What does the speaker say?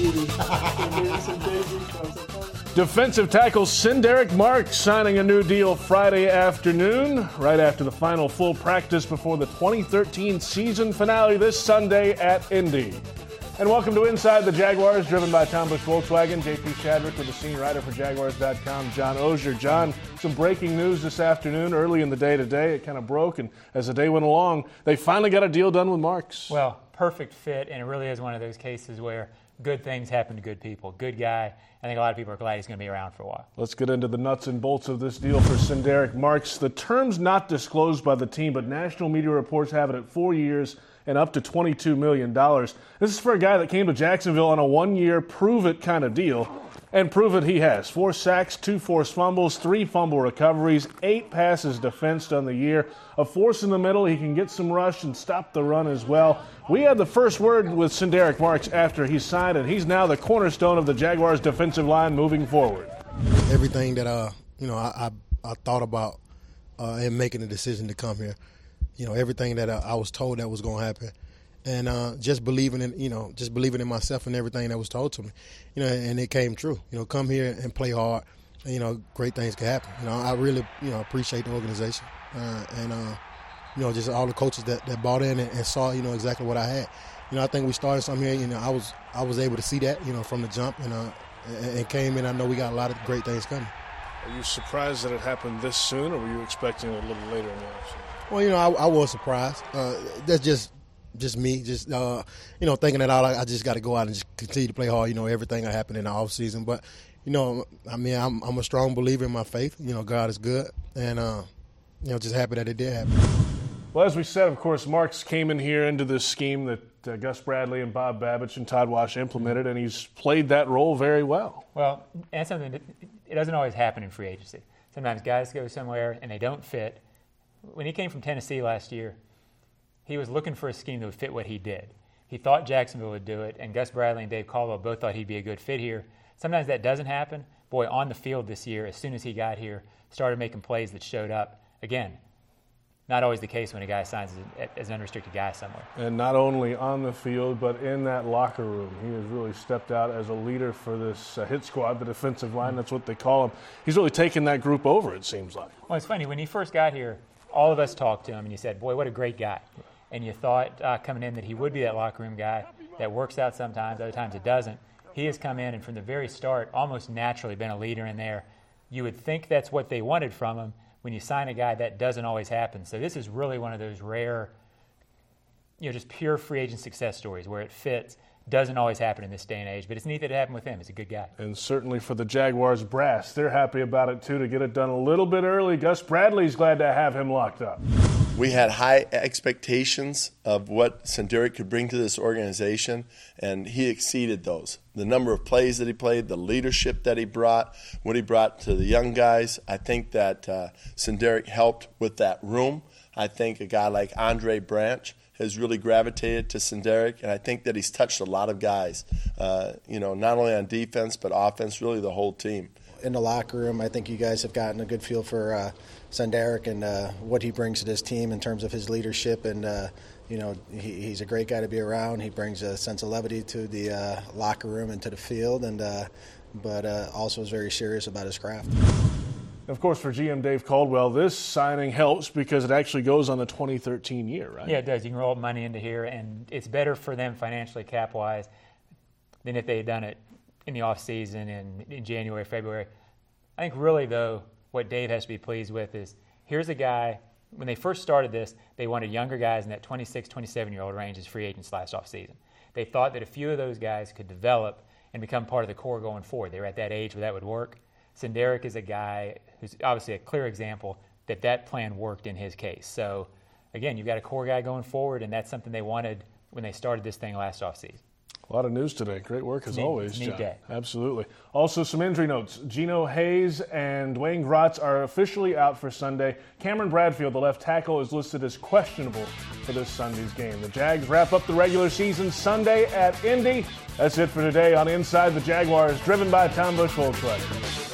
Defensive tackle Sindarick Marks signing a new deal Friday afternoon, right after the final full practice before the 2013 season finale this Sunday at Indy. And welcome to Inside the Jaguars, driven by Tom Busch Volkswagen. JP Shadrick with the senior writer for Jaguars.com, John Oehser. John, some breaking news this afternoon, early in the day today. It kind of broke, and as the day went along, they finally got a deal done with Marks. Well, perfect fit, and it really is one of those cases where good things happen to good people. Good guy. I think a lot of people are glad he's going to be around for a while. Let's get into the nuts and bolts of this deal for Sindarick Marks. The terms not disclosed by the team, but national media reports have it at 4 years and up to $22 million. This is for a guy that came to Jacksonville on a one-year prove-it kind of deal, and prove it he has. 4 sacks, 2 forced fumbles, 3 fumble recoveries, 8 passes defensed on the year. A force in the middle, he can get some rush and stop the run as well. We had the first word with Sindarick Marks after he signed, and he's now the cornerstone of the Jaguars' defensive line moving forward. Everything that I thought about in making the decision to come here, everything that I was told that was going to happen, and just believing in myself and everything that was told to me, and it came true. Come here and play hard, and, great things can happen. I really, appreciate the organization and just all the coaches that bought in and saw, exactly what I had. I think we started something here. I was able to see that, from the jump, and came in. I know we got a lot of great things coming. Are you surprised that it happened this soon, or were you expecting it a little later in the offseason? Well, I was surprised. That's just me, thinking that I just got to go out and just continue to play hard. Everything that happened in the off season. But I'm a strong believer in my faith. God is good, and just happy that it did happen. Well, as we said, of course, Marks came in here into this scheme that Gus Bradley and Bob Babich and Todd Wash implemented, and he's played that role very well. Well, and something that it doesn't always happen in free agency. Sometimes guys go somewhere and they don't fit. When he came from Tennessee last year, he was looking for a scheme that would fit what he did. He thought Jacksonville would do it, and Gus Bradley and Dave Caldwell both thought he'd be a good fit here. Sometimes that doesn't happen. Boy, on the field this year, as soon as he got here, started making plays that showed up. Again, not always the case when a guy signs as an unrestricted guy somewhere. And not only on the field, but in that locker room. He has really stepped out as a leader for this hit squad, the defensive line. That's what they call him. He's really taken that group over, it seems like. Well, it's funny. When he first got here, all of us talked to him, and you said, boy, what a great guy. And you thought coming in that he would be that locker room guy that works out sometimes, other times it doesn't. He has come in and from the very start almost naturally been a leader in there. You would think that's what they wanted from him. When you sign a guy, that doesn't always happen. So this is really one of those rare, just pure free agent success stories where it fits. Doesn't always happen in this day and age, but it's neat that it happened with him. He's a good guy. And certainly for the Jaguars brass, they're happy about it too, to get it done a little bit early. Gus Bradley's glad to have him locked up. We had high expectations of what Sindarick could bring to this organization, and he exceeded those. The number of plays that he played, the leadership that he brought, what he brought to the young guys, I think that Sindarick helped with that room. I think a guy like Andre Branch has really gravitated to Sindarick, and I think that he's touched a lot of guys, not only on defense but offense, really the whole team. In the locker room, I think you guys have gotten a good feel for Sindarick and what he brings to this team in terms of his leadership, and he's a great guy to be around. He brings a sense of levity to the locker room and to the field, and but also is very serious about his craft. Of course, for GM Dave Caldwell, this signing helps because it actually goes on the 2013 year, right? Yeah, it does. You can roll money into here, and it's better for them financially, cap-wise, than if they had done it in the offseason in January, February. I think really, though, what Dave has to be pleased with is here's a guy, when they first started this, they wanted younger guys in that 26, 27-year-old range as free agents last offseason. They thought that a few of those guys could develop and become part of the core going forward. They were at that age where that would work. Sindarick is a guy who's obviously a clear example that plan worked in his case. So, again, you've got a core guy going forward, and that's something they wanted when they started this thing last offseason. A lot of news today. Great work as always, John. Day. Absolutely. Also, some injury notes. Geno Hayes and Dwayne Gratz are officially out for Sunday. Cameron Bradfield, the left tackle, is listed as questionable for this Sunday's game. The Jags wrap up the regular season Sunday at Indy. That's it for today on Inside the Jaguars, driven by Tom Busch Volkswagen.